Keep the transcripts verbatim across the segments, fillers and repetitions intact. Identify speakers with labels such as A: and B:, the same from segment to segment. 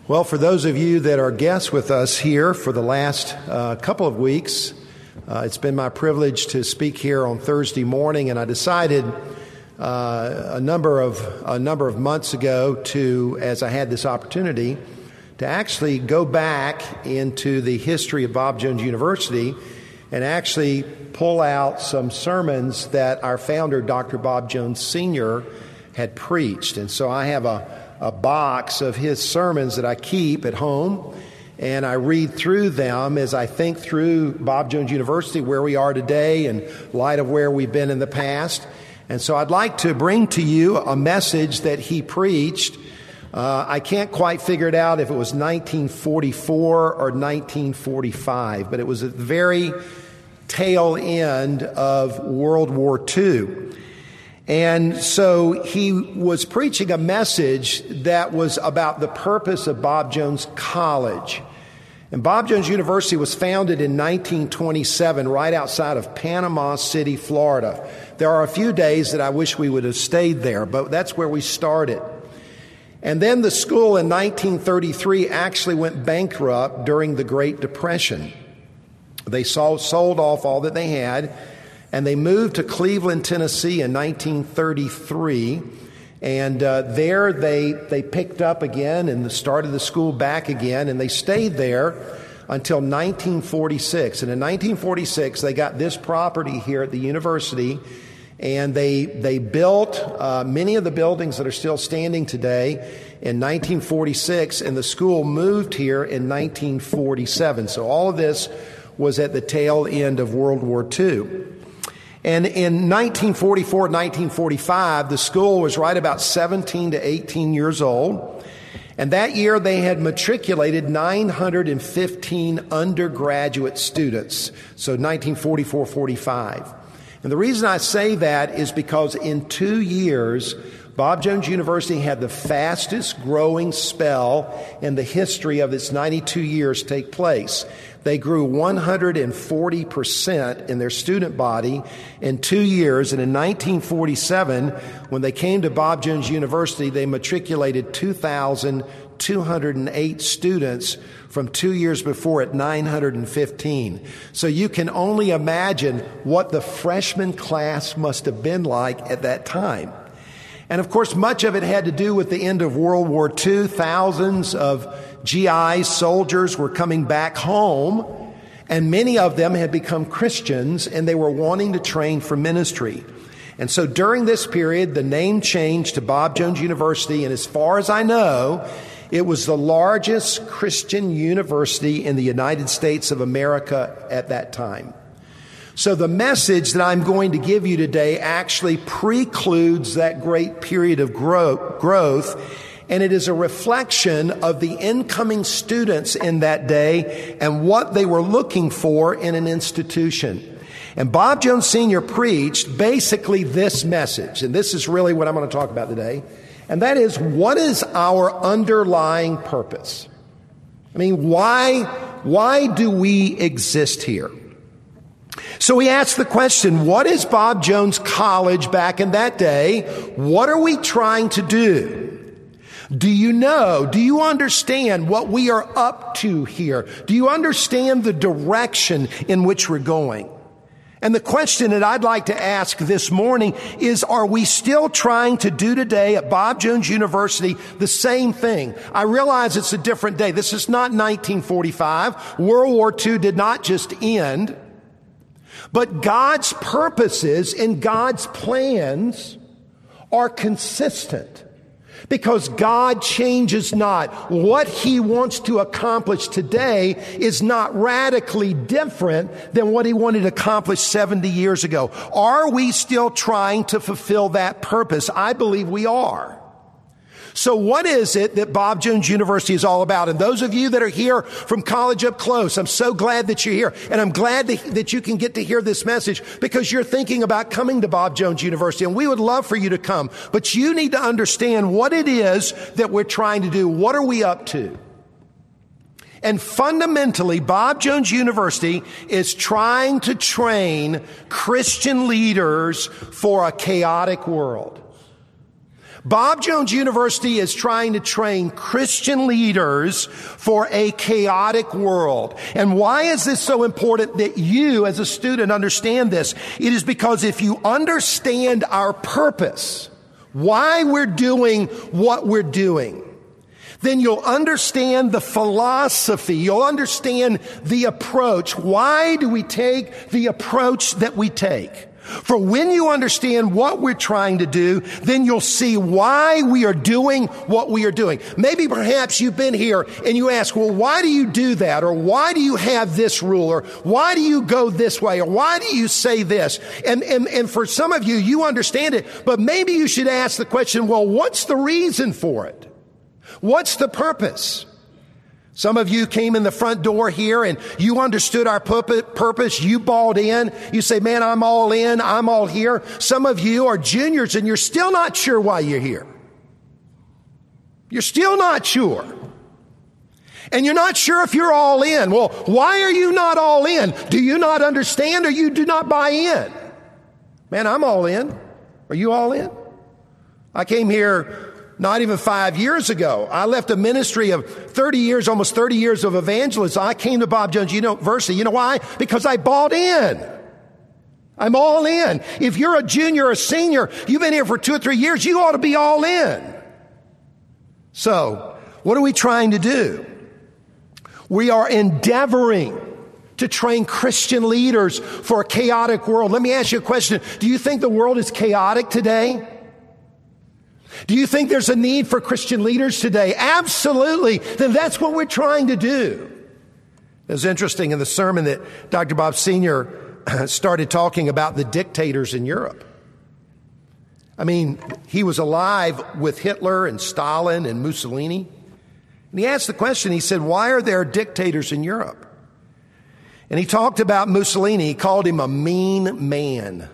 A: Well, for those of you that are guests with us here for the last uh, couple of weeks, uh, it's been my privilege to speak here on Thursday morning, and I decided uh, a number of a number of months ago to, as I had this opportunity, to actually go back into the history of Bob Jones University and actually pull out some sermons that our founder, Doctor Bob Jones Senior, had preached. And so I have a a box of his sermons that I keep at home, and I read through them as I think through Bob Jones University, where we are today in light of where we've been in the past. And so I'd like to bring to you a message that he preached. Uh, I can't quite figure it out if it was nineteen forty-four or nineteen forty-five, but it was at the very tail end of World War Two. And so he was preaching a message that was about the purpose of Bob Jones College. And Bob Jones University was founded in nineteen twenty-seven right outside of Panama City, Florida. There are a few days that I wish we would have stayed there, but that's where we started. And then the school in nineteen thirty-three actually went bankrupt during the Great Depression. They sold, sold off all that they had, and they moved to Cleveland, Tennessee in nineteen thirty-three. And uh, there they they picked up again and started the school back again. And they stayed there until nineteen forty-six. And in nineteen forty-six, they got this property here at the university. And they, they built uh, many of the buildings that are still standing today in nineteen forty-six. And the school moved here in nineteen forty-seven. So all of this was at the tail end of World War Two. And in nineteen forty-four, nineteen forty-five, the school was right about seventeen to eighteen years old. And that year they had matriculated nine hundred fifteen undergraduate students. So nineteen forty-four forty-five. And the reason I say that is because in two years, Bob Jones University had the fastest growing spell in the history of its ninety-two years take place. They grew one hundred forty percent in their student body in two years. And in nineteen forty-seven, when they came to Bob Jones University, they matriculated two thousand two hundred eight students from two years before at nine hundred fifteen. So you can only imagine what the freshman class must have been like at that time. And of course, much of it had to do with the end of World War Two. Thousands of G I soldiers were coming back home, and many of them had become Christians, and they were wanting to train for ministry. And so during this period, the name changed to Bob Jones University, and as far as I know, it was the largest Christian university in the United States of America at that time. So the message that I'm going to give you today actually precludes that great period of grow- growth, and it is a reflection of the incoming students in that day and what they were looking for in an institution. And Bob Jones Senior preached basically this message, and this is really what I'm going to talk about today, and that is, what is our underlying purpose? I mean, why, why do we exist here? So we asked the question, what is Bob Jones College back in that day? What are we trying to do? Do you know, do you understand what we are up to here? Do you understand the direction in which we're going? And the question that I'd like to ask this morning is, are we still trying to do today at Bob Jones University the same thing? I realize it's a different day. This is not nineteen forty-five. World War Two did not just end. But God's purposes and God's plans are consistent, because God changes not. What He wants to accomplish today is not radically different than what He wanted to accomplish seventy years ago. Are we still trying to fulfill that purpose? I believe we are. So what is it that Bob Jones University is all about? And those of you that are here from College Up Close, I'm so glad that you're here. And I'm glad that, that you can get to hear this message, because you're thinking about coming to Bob Jones University. And we would love for you to come. But you need to understand what it is that we're trying to do. What are we up to? And fundamentally, Bob Jones University is trying to train Christian leaders for a chaotic world. Bob Jones University is trying to train Christian leaders for a chaotic world. And why is this so important that you as a student understand this? It is because if you understand our purpose, why we're doing what we're doing, then you'll understand the philosophy. You'll understand the approach. Why do we take the approach that we take? For when you understand what we're trying to do, then you'll see why we are doing what we are doing. Maybe perhaps you've been here and you ask, well, why do you do that? Or why do you have this rule? Or why do you go this way? Or why do you say this? And, and, and for some of you, you understand it, but maybe you should ask the question, well, what's the reason for it? What's the purpose? Some of you came in the front door here and you understood our purpose. You bought in. You say, man, I'm all in. I'm all here. Some of you are juniors and you're still not sure why you're here. You're still not sure. And you're not sure if you're all in. Well, why are you not all in? Do you not understand or you do not buy in? Man, I'm all in. Are you all in? I came here not even five years ago. I left a ministry of thirty years, almost thirty years of evangelism. I came to Bob Jones University. You know why? Because I bought in. I'm all in. If you're a junior or a senior, you've been here for two or three years, you ought to be all in. So, what are we trying to do? We are endeavoring to train Christian leaders for a chaotic world. Let me ask you a question. Do you think the world is chaotic today? Do you think there's a need for Christian leaders today? Absolutely. Then that's what we're trying to do. It was interesting in the sermon that Doctor Bob Senior started talking about the dictators in Europe. I mean, he was alive with Hitler and Stalin and Mussolini. And he asked the question, he said, why are there dictators in Europe? And he talked about Mussolini. He called him a mean man.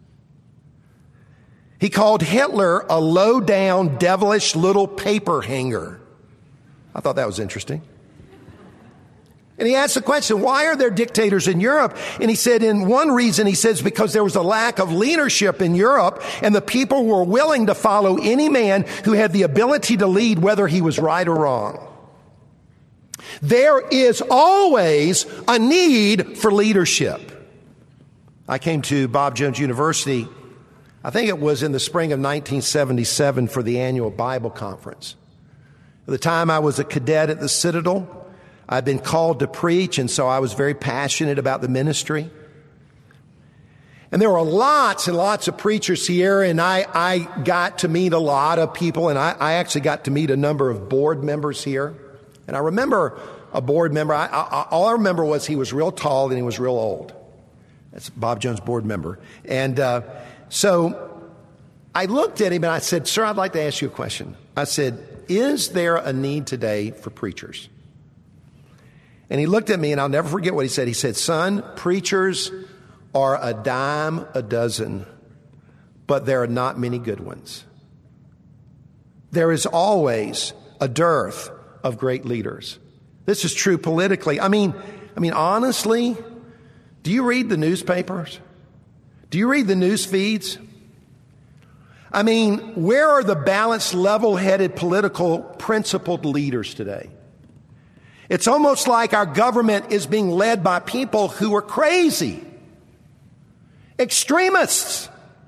A: He called Hitler a low-down, devilish little paper hanger. I thought that was interesting. And he asked the question, why are there dictators in Europe? And he said, in one reason, he says, because there was a lack of leadership in Europe, and the people were willing to follow any man who had the ability to lead, whether he was right or wrong. There is always a need for leadership. I came to Bob Jones University, I think it was in the spring of nineteen seventy-seven, for the annual Bible conference. At the time I was a cadet at the Citadel. I'd been called to preach, and so I was very passionate about the ministry. And there were lots and lots of preachers here, and I, I got to meet a lot of people, and I, I actually got to meet a number of board members here. And I remember a board member, I, I, all I remember was he was real tall and he was real old. That's Bob Jones board member. And uh, so I looked at him and I said, sir, I'd like to ask you a question. I said, is there a need today for preachers? And he looked at me, and I'll never forget what he said. He said, son, preachers are a dime a dozen, but there are not many good ones. There is always a dearth of great leaders. This is true politically. I mean, I mean, honestly, do you read the newspapers? Do you read the news feeds? I mean, where are the balanced, level-headed, political, principled leaders today? It's almost like our government is being led by people who are crazy. Extremists.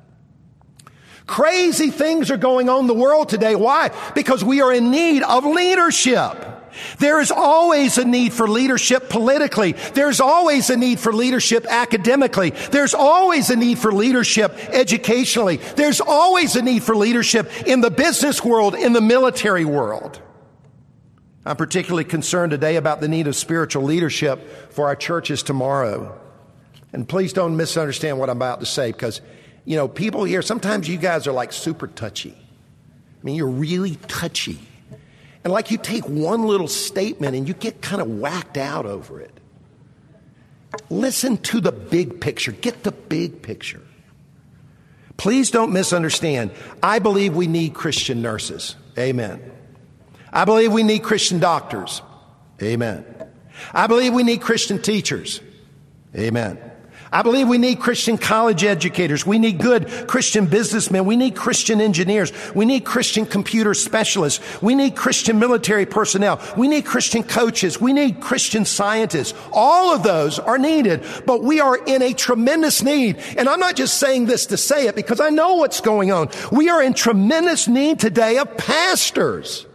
A: Crazy things are going on in the world today. Why? Because we are in need of leadership. There is always a need for leadership politically. There's always a need for leadership academically. There's always a need for leadership educationally. There's always a need for leadership in the business world, in the military world. I'm particularly concerned today about the need of spiritual leadership for our churches tomorrow. And please don't misunderstand what I'm about to say, because, you know, people here, sometimes you guys are like super touchy. I mean, you're really touchy. And like you take one little statement and you get kind of whacked out over it. Listen to the big picture. Get the big picture. Please don't misunderstand. I believe we need Christian nurses. Amen. I believe we need Christian doctors. Amen. I believe we need Christian teachers. Amen. I believe we need Christian college educators. We need good Christian businessmen. We need Christian engineers. We need Christian computer specialists. We need Christian military personnel. We need Christian coaches. We need Christian scientists. All of those are needed, but we are in a tremendous need. And I'm not just saying this to say it because I know what's going on. We are in tremendous need today of pastors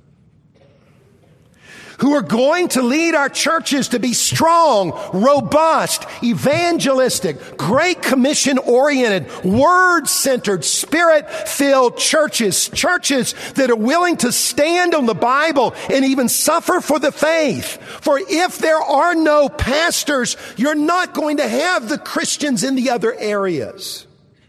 A: who are going to lead our churches to be strong, robust, evangelistic, Great Commission-oriented, Word-centered, Spirit-filled churches, churches that are willing to stand on the Bible and even suffer for the faith. For if there are no pastors, you're not going to have the Christians in the other areas.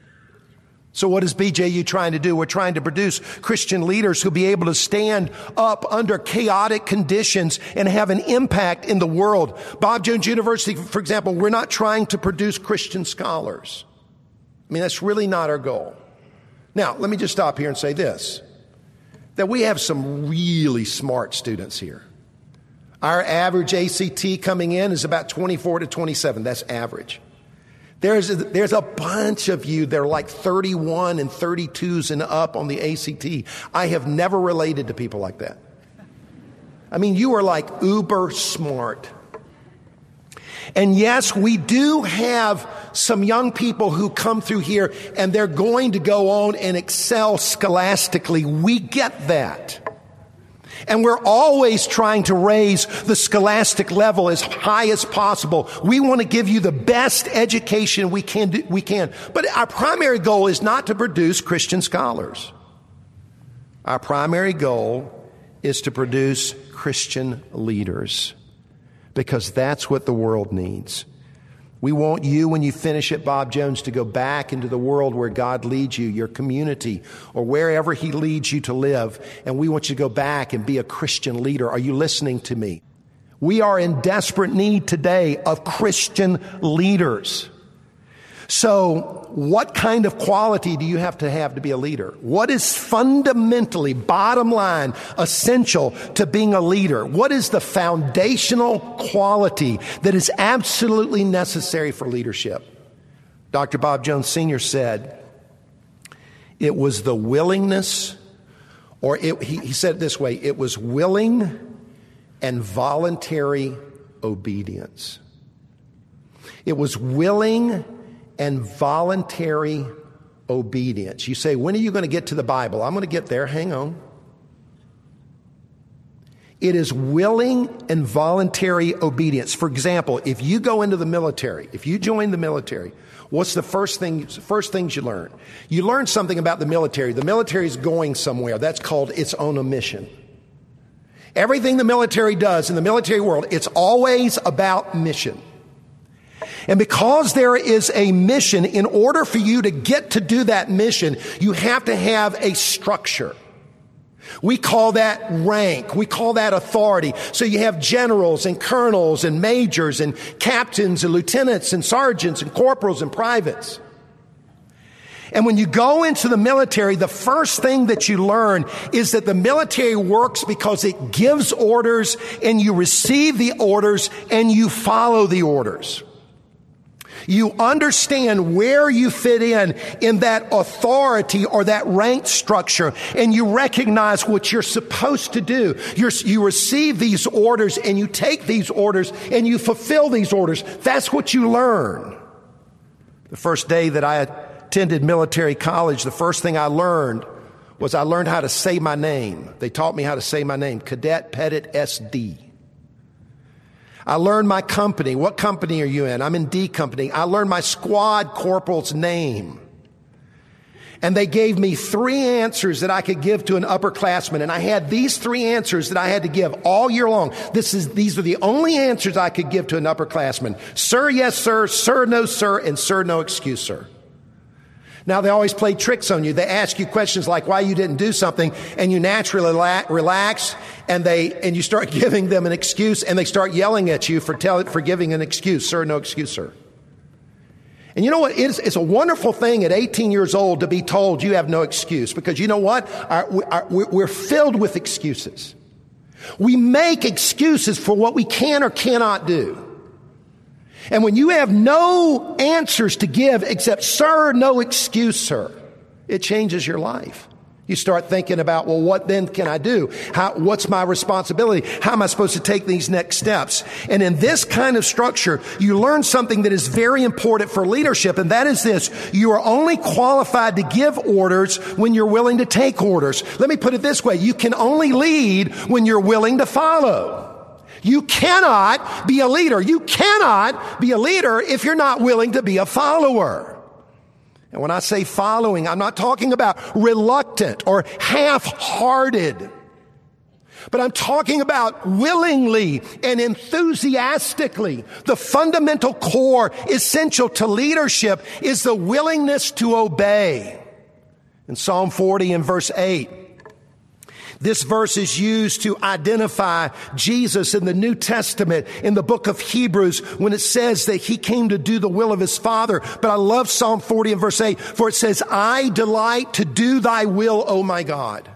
A: So what is B J U trying to do? We're trying to produce Christian leaders who'll be able to stand up under chaotic conditions and have an impact in the world. Bob Jones University, for example, we're not trying to produce Christian scholars. I mean, that's really not our goal. Now, let me just stop here and say this, that we have some really smart students here. Our average A C T coming in is about twenty-four to twenty-seven. That's average. There's a, there's a bunch of you that are like thirty-one and thirty-twos and up on the A C T. I have never related to people like that. I mean, you are like uber smart. And yes, we do have some young people who come through here and they're going to go on and excel scholastically. We get that. And we're always trying to raise the scholastic level as high as possible. We want to give you the best education we can do, we can. But our primary goal is not to produce Christian scholars. Our primary goal is to produce Christian leaders, because that's what the world needs. We want you, when you finish at Bob Jones, to go back into the world where God leads you, your community, or wherever He leads you to live. And we want you to go back and be a Christian leader. Are you listening to me? We are in desperate need today of Christian leaders. So what kind of quality do you have to have to be a leader? What is fundamentally, bottom line, essential to being a leader? What is the foundational quality that is absolutely necessary for leadership? Doctor Bob Jones Senior said it was the willingness, or it, he, he said it this way, it was willing and voluntary obedience. It was willing and voluntary obedience. You say, when are you going to get to the Bible? I'm going to get there. Hang on. It is willing and voluntary obedience. For example, if you go into the military, if you join the military, what's the first thing, first things you learn? You learn something about the military. The military is going somewhere. That's called its own a mission. Everything the military does in the military world, it's always about mission. And because there is a mission, in order for you to get to do that mission, you have to have a structure. We call that rank. We call that authority. So you have generals and colonels and majors and captains and lieutenants and sergeants and corporals and privates. And when you go into the military, the first thing that you learn is that the military works because it gives orders, and you receive the orders and you follow the orders. You understand where you fit in, in that authority or that rank structure, and you recognize what you're supposed to do. You're, you receive these orders, and you take these orders, and you fulfill these orders. That's what you learn. The first day that I attended military college, the first thing I learned was I learned how to say my name. They taught me how to say my name, Cadet Pettit S D. I learned my company. What company are you in? I'm in D company. I learned my squad corporal's name. And they gave me three answers that I could give to an upperclassman. And I had these three answers that I had to give all year long. This is, these are the only answers I could give to an upperclassman. Sir, yes, sir. Sir, no, sir. And sir, no excuse, sir. Now, they always play tricks on you. They ask you questions like why you didn't do something, and you naturally la- relax, and they and you start giving them an excuse, and they start yelling at you for tell, for giving an excuse. Sir, no excuse, sir. And you know what? It's, it's a wonderful thing at eighteen years old to be told you have no excuse, because you know what? Our, our, we're filled with excuses. We make excuses for what we can or cannot do. And when you have no answers to give except, sir, no excuse, sir, it changes your life. You start thinking about, well, what then can I do? How, what's my responsibility? How am I supposed to take these next steps? And in this kind of structure, you learn something that is very important for leadership, and that is this. You are only qualified to give orders when you're willing to take orders. Let me put it this way. You can only lead when you're willing to follow. You cannot be a leader. You cannot be a leader if you're not willing to be a follower. And when I say following, I'm not talking about reluctant or half-hearted, but I'm talking about willingly and enthusiastically. The fundamental core essential to leadership is the willingness to obey. In Psalm forty and verse eight, this verse is used to identify Jesus in the New Testament in the book of Hebrews when it says that he came to do the will of his Father. But I love Psalm forty and verse eight, for it says, I delight to do thy will, O my God.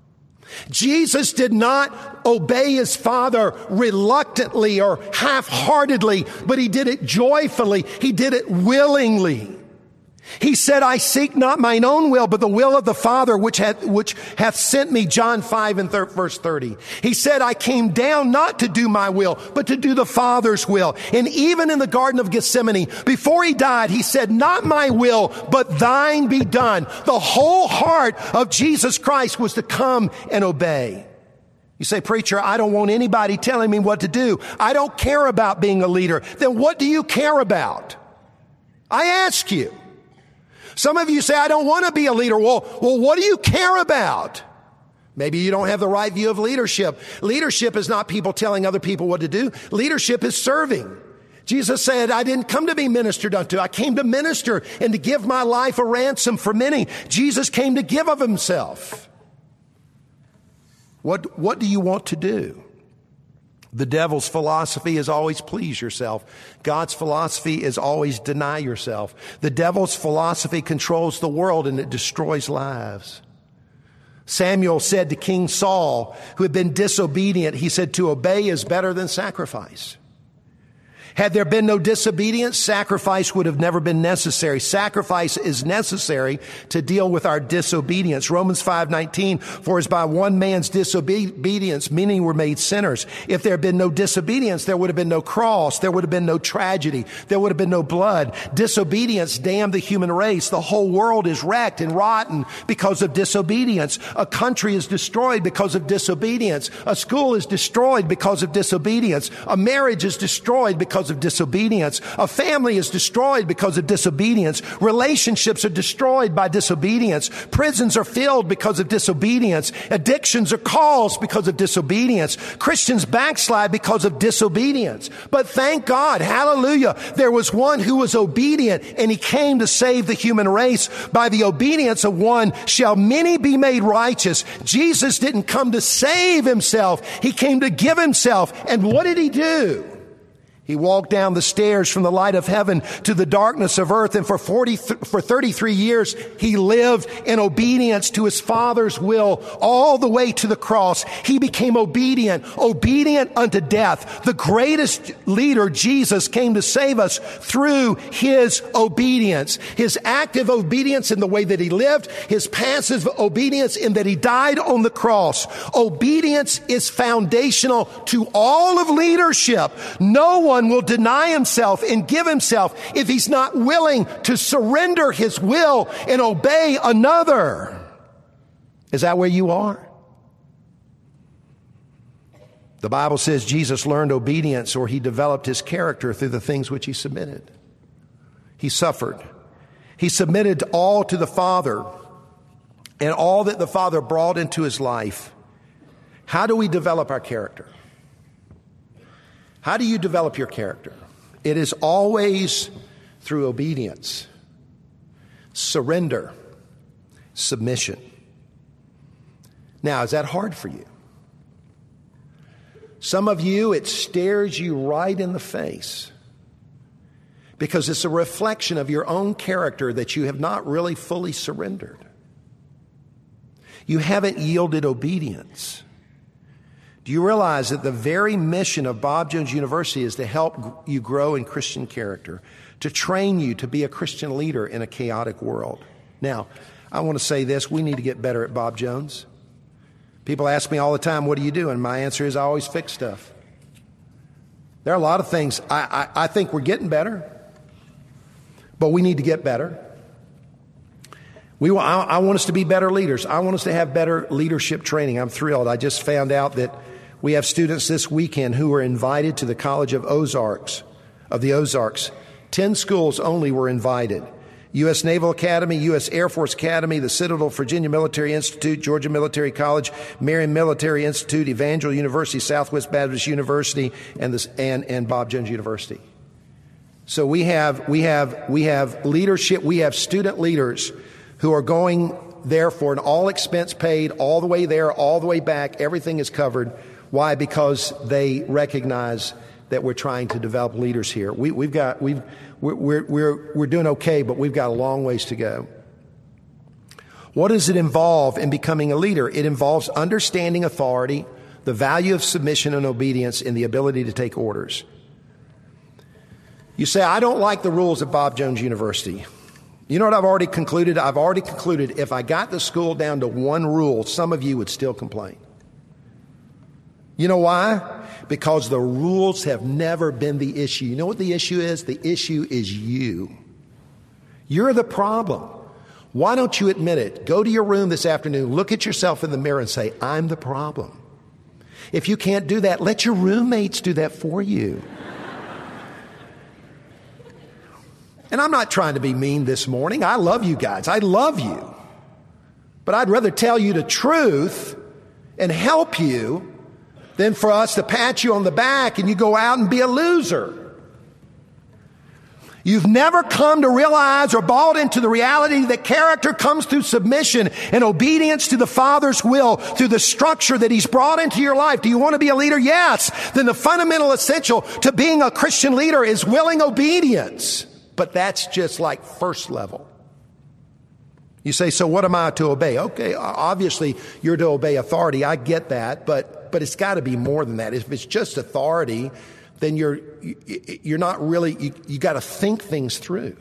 A: Jesus did not obey his Father reluctantly or half-heartedly, but he did it joyfully. He did it willingly. He said, I seek not mine own will, but the will of the Father which hath, which hath sent me, John five and thir- verse thirty. He said, I came down not to do my will, but to do the Father's will. And even in the Garden of Gethsemane, before he died, he said, not my will, but thine be done. The whole heart of Jesus Christ was to come and obey. You say, preacher, I don't want anybody telling me what to do. I don't care about being a leader. Then what do you care about? I ask you. Some of you say, I don't want to be a leader. Well, well, what do you care about? Maybe you don't have the right view of leadership. Leadership is not people telling other people what to do. Leadership is serving. Jesus said, I didn't come to be ministered unto. I came to minister and to give my life a ransom for many. Jesus came to give of himself. What, what do you want to do? The devil's philosophy is always please yourself. God's philosophy is always deny yourself. The devil's philosophy controls the world and it destroys lives. Samuel said to King Saul, who had been disobedient, he said, to obey is better than sacrifice. Had there been no disobedience, sacrifice would have never been necessary. Sacrifice is necessary to deal with our disobedience. Romans five nineteen, for as by one man's disobedience, many were made sinners. If there had been no disobedience, there would have been no cross. There would have been no tragedy. There would have been no blood. Disobedience damned the human race. The whole world is wrecked and rotten because of disobedience. A country is destroyed because of disobedience. A school is destroyed because of disobedience. A marriage is destroyed because of disobedience. A family is destroyed because of disobedience. Relationships are destroyed by disobedience. Prisons are filled because of disobedience. Addictions are caused because of disobedience. Christians backslide because of disobedience. But thank God, hallelujah, there was one who was obedient and he came to save the human race. By the obedience of one shall many be made righteous. Jesus didn't come to save himself. He came to give himself. And what did he do? He walked down the stairs from the light of heaven to the darkness of earth. And for forty, for thirty-three years, he lived in obedience to his Father's will all the way to the cross. He became obedient, obedient unto death. The greatest leader, Jesus, came to save us through his obedience. His active obedience in the way that he lived, his passive obedience in that he died on the cross. Obedience is foundational to all of leadership. No one will deny himself and give himself if he's not willing to surrender his will and obey another. Is that where you are? The Bible says Jesus learned obedience, or he developed his character through the things which he submitted. He suffered. He submitted all to the Father and all that the Father brought into his life. How do we develop our character? How do you develop your character? It is always through obedience, surrender, submission. Now, is that hard for you? Some of you, it stares you right in the face because it's a reflection of your own character that you have not really fully surrendered. You haven't yielded obedience. Do you realize that the very mission of Bob Jones University is to help you grow in Christian character, to train you to be a Christian leader in a chaotic world? Now, I want to say this. We need to get better at Bob Jones. People ask me all the time, what do you do? And my answer is I always fix stuff. There are a lot of things. I, I, I think we're getting better, but we need to get better. We, I, I want us to be better leaders. I want us to have better leadership training. I'm thrilled. I just found out that we have students this weekend who were invited to the College of Ozarks, of the Ozarks. Ten schools only were invited. U S Naval Academy, U S Air Force Academy, the Citadel Virginia Military Institute, Georgia Military College, Marion Military Institute, Evangel University, Southwest Baptist University, and this, and, and Bob Jones University. So we have, we have, we have leadership, we have student leaders who are going there for an all expense paid, all the way there, all the way back. Everything is covered. Why? Because they recognize that we're trying to develop leaders here. We, we've got, we've, we're, we're, we're doing okay, but we've got a long ways to go. What does it involve in becoming a leader? It involves understanding authority, the value of submission and obedience, and the ability to take orders. You say, I don't like the rules at Bob Jones University. You know what I've already concluded? I've already concluded if I got the school down to one rule, some of you would still complain. You know why? Because the rules have never been the issue. You know what the issue is? The issue is you. You're the problem. Why don't you admit it? Go to your room this afternoon, look at yourself in the mirror and say, I'm the problem. If you can't do that, let your roommates do that for you. And I'm not trying to be mean this morning. I love you guys. I love you. But I'd rather tell you the truth and help you than for us to pat you on the back and you go out and be a loser. You've never come to realize or bought into the reality that character comes through submission and obedience to the Father's will through the structure that He's brought into your life. Do you want to be a leader? Yes. Then the fundamental essential to being a Christian leader is willing obedience. But that's just like first level. You say, so what am I to obey? Okay, obviously you're to obey authority. I get that, but but it's got to be more than that. If it's just authority, then you're you're not really, you, you got to think things through.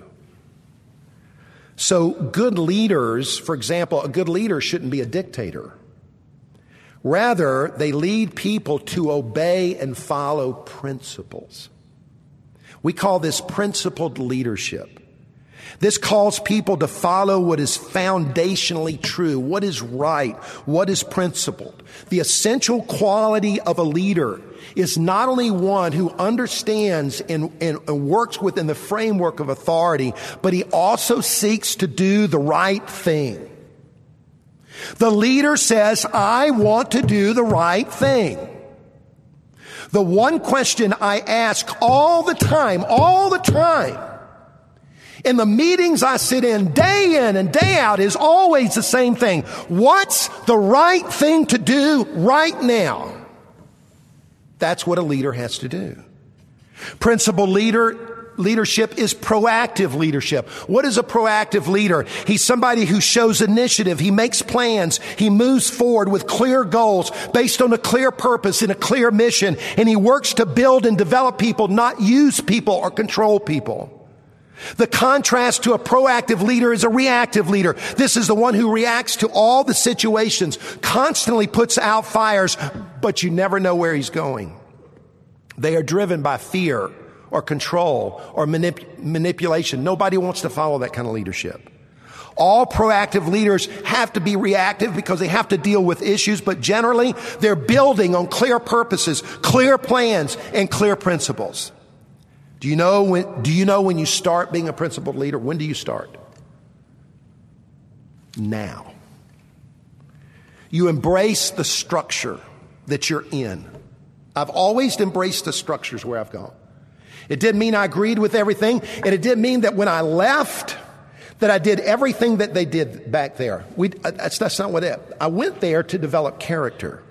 A: So good leaders, for example, a good leader shouldn't be a dictator. Rather, they lead people to obey and follow principles. We call this principled leadership. This calls people to follow what is foundationally true, what is right, what is principled. The essential quality of a leader is not only one who understands and, and, and works within the framework of authority, but he also seeks to do the right thing. The leader says, I want to do the right thing. The one question I ask all the time, all the time, in the meetings I sit in day in and day out is always the same thing. What's the right thing to do right now? That's what a leader has to do. Principal leader Leadership is proactive leadership. What is a proactive leader? He's somebody who shows initiative. He makes plans. He moves forward with clear goals based on a clear purpose and a clear mission. And he works to build and develop people, not use people or control people. The contrast to a proactive leader is a reactive leader. This is the one who reacts to all the situations, constantly puts out fires, but you never know where he's going. They are driven by fear or control or manip- manipulation. Nobody wants to follow that kind of leadership. All proactive leaders have to be reactive because they have to deal with issues, but generally they're building on clear purposes, clear plans, and clear principles. Do you know when, do you know when you start being a principled leader? When do you start? Now. You embrace the structure that you're in. I've always embraced the structures where I've gone. It didn't mean I agreed with everything, and it didn't mean that when I left that I did everything that they did back there. We, that's, that's not what it. I went there to develop character.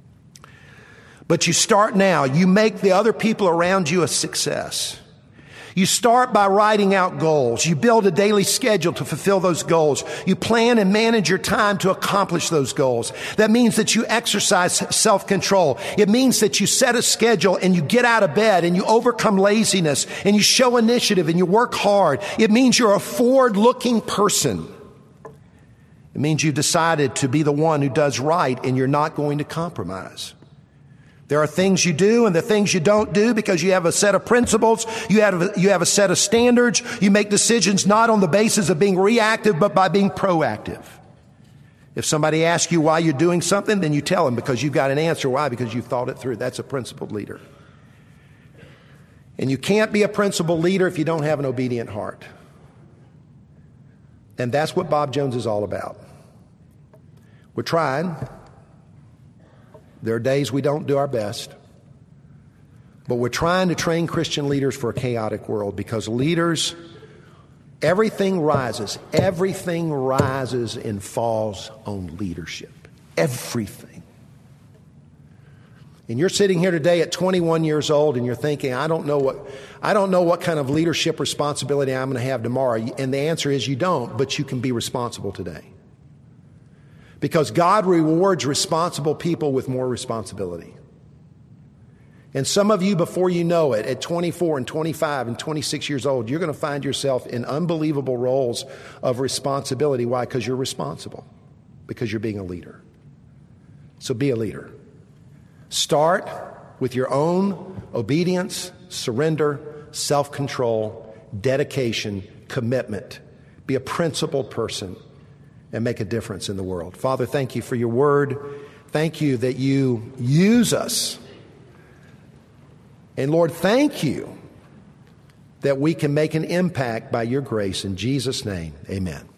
A: But you start now. You make the other people around you a success. You start by writing out goals. You build a daily schedule to fulfill those goals. You plan and manage your time to accomplish those goals. That means that you exercise self-control. It means that you set a schedule and you get out of bed and you overcome laziness and you show initiative and you work hard. It means you're a forward-looking person. It means you've decided to be the one who does right and you're not going to compromise. There are things you do and the things you don't do because you have a set of principles. You have a, you have a set of standards. You make decisions not on the basis of being reactive, but by being proactive. If somebody asks you why you're doing something, then you tell them because you've got an answer. Why? Because you've thought it through. That's a principled leader. And you can't be a principled leader if you don't have an obedient heart. And that's what Bob Jones is all about. We're trying. There are days we don't do our best. But we're trying to train Christian leaders for a chaotic world because leaders, everything rises. Everything rises and falls on leadership. Everything. And you're sitting here today at twenty-one years old and you're thinking, I don't know what, I don't know what kind of leadership responsibility I'm going to have tomorrow. And the answer is you don't, but you can be responsible today. Because God rewards responsible people with more responsibility. And some of you, before you know it, at twenty-four and twenty-five and twenty-six years old, you're going to find yourself in unbelievable roles of responsibility. Why? Because you're responsible. Because you're being a leader. So be a leader. Start with your own obedience, surrender, self-control, dedication, commitment. Be a principled person. And make a difference in the world. Father, thank you for your word. Thank you that you use us. And Lord, thank you that we can make an impact by your grace. In Jesus' name, amen.